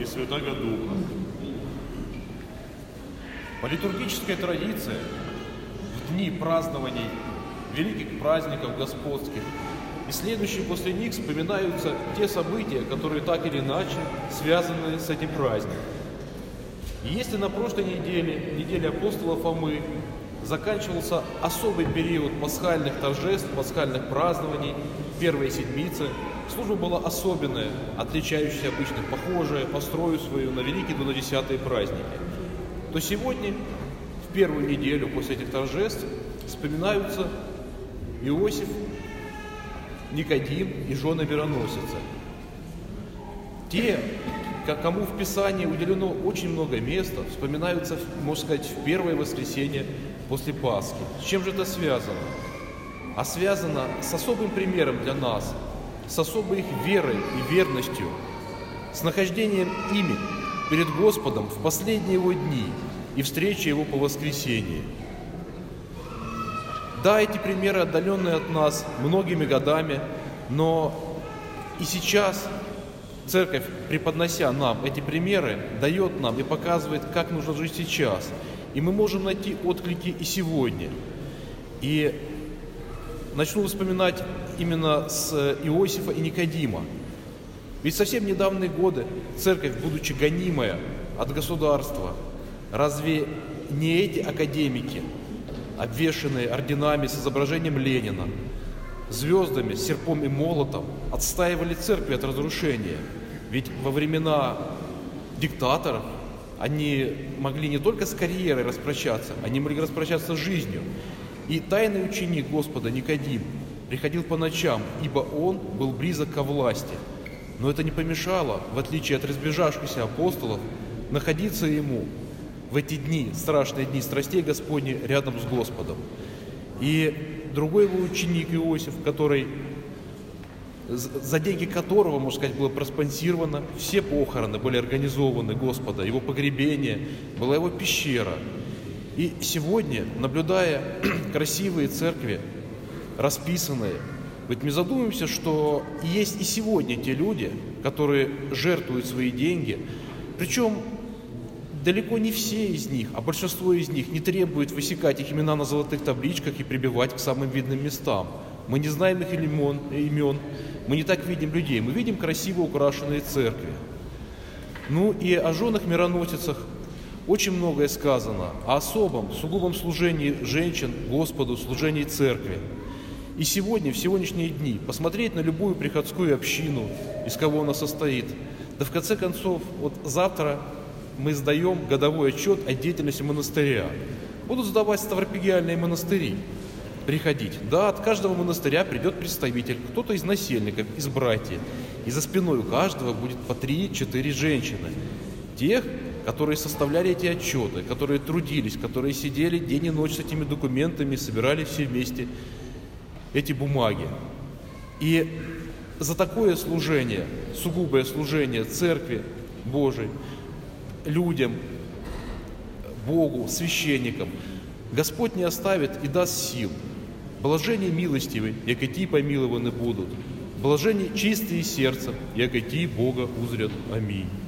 и Святаго Духа. По литургической традиции в дни празднований великих праздников господских и следующие после них вспоминаются те события, которые так или иначе связаны с этим праздником. И если на прошлой неделе апостола Фомы, заканчивался особый период пасхальных торжеств, пасхальных празднований, первой седмицы, служба была особенная, отличающаяся обычно, похожая по строю свою на великие до 10-е праздники, то сегодня, в первую неделю после этих торжеств, вспоминаются Иосиф, Никодим и жены мироносицы. Те, кому в Писании уделено очень много места, вспоминаются, можно сказать, в первое воскресенье после Пасхи. С чем же это связано? А связано с особым примером для нас, с особой их верой и верностью, с нахождением ими перед Господом в последние его дни и встречей его по воскресенье. Да, эти примеры отдаленные от нас многими годами, но и сейчас Церковь, преподнося нам эти примеры, дает нам и показывает, как нужно жить сейчас. И мы можем найти отклики и сегодня. И начну вспоминать именно с Иосифа и Никодима. Ведь совсем недавние годы Церковь, будучи гонимая от государства, разве не эти академики, обвешанные орденами с изображением Ленина, звездами, серпом и молотом, отстаивали церкви от разрушения? Ведь во времена диктаторов они могли не только с карьерой распрощаться, они могли распрощаться с жизнью. И тайный ученик Господа Никодим приходил по ночам, ибо он был близок ко власти. Но это не помешало, в отличие от разбежавшихся апостолов, находиться ему в эти дни, страшные дни страстей Господней, рядом с Господом. И другой его ученик Иосиф, за деньги которого, можно сказать, было проспонсировано, все похороны были организованы Господа, его погребение, была его пещера. И сегодня, наблюдая красивые церкви, расписанные, ведь мы задумаемся, что есть и сегодня те люди, которые жертвуют свои деньги, причем далеко не все из них, а большинство из них не требует высекать их имена на золотых табличках и прибивать к самым видным местам. Мы не знаем их имен, мы не так видим людей, мы видим красиво украшенные церкви. Ну и о женах-мироносицах очень многое сказано, о особом, сугубом служении женщин Господу, служении церкви. И сегодня, в сегодняшние дни, посмотреть на любую приходскую общину, из кого она состоит, да в конце концов, вот завтра мы сдаем годовой отчет о деятельности монастыря. Будут сдавать ставропигиальные монастыри, приходить. Да, от каждого монастыря придет представитель, кто-то из насельников, из братьев. И за спиной у каждого будет по 3-4 женщины. Тех, которые составляли эти отчеты, которые трудились, которые сидели день и ночь с этими документами, собирали все вместе эти бумаги. И за такое служение, сугубое служение Церкви Божией, людям, Богу, священникам, Господь не оставит и даст сил. Блажение милостивы, яко ти помилованы будут. Блажение чистые сердцем, яко ти Бога узрят. Аминь.